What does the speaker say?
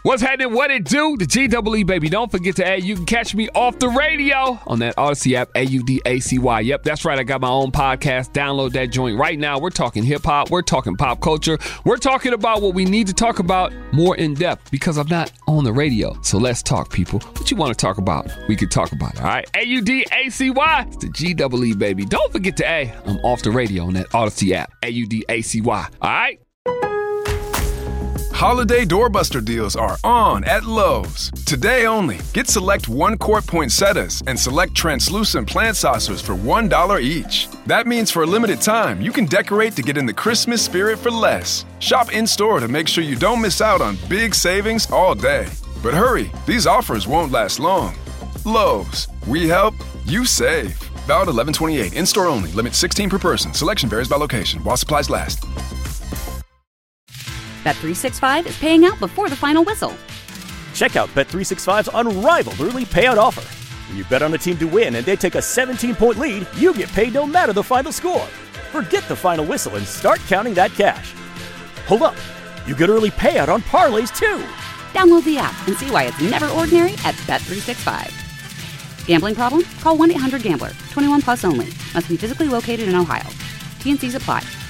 What's happening? What it do? The GEE, baby. Don't forget to add. You can catch me off the radio on that Odyssey app, AUDACY. Yep, that's right. I got my own podcast. Download that joint right now. We're talking hip-hop. We're talking pop culture. We're talking about what we need to talk about more in depth because I'm not on the radio. So let's talk, people. What you want to talk about? We can talk about it, all right? AUDACY. It's the GEE, baby. Don't forget to add. I'm off the radio on that Odyssey app, AUDACY. All right? Holiday doorbuster deals are on at Lowe's. Today only, get select 1-quart poinsettias and select translucent plant saucers for $1 each. That means for a limited time, you can decorate to get in the Christmas spirit for less. Shop in-store to make sure you don't miss out on big savings all day. But hurry, these offers won't last long. Lowe's, we help, you save. Valid 11/28, in-store only, limit 16 per person. Selection varies by location, while supplies last. Bet365 is paying out before the final whistle. Check out Bet365's unrivaled early payout offer. When you bet on a team to win and they take a 17-point lead, you get paid no matter the final score. Forget the final whistle and start counting that cash. Hold up. You get early payout on parlays, too. Download the app and see why it's never ordinary at Bet365. Gambling problem? Call 1-800-GAMBLER. 21 plus only. Must be physically located in Ohio. T&Cs apply.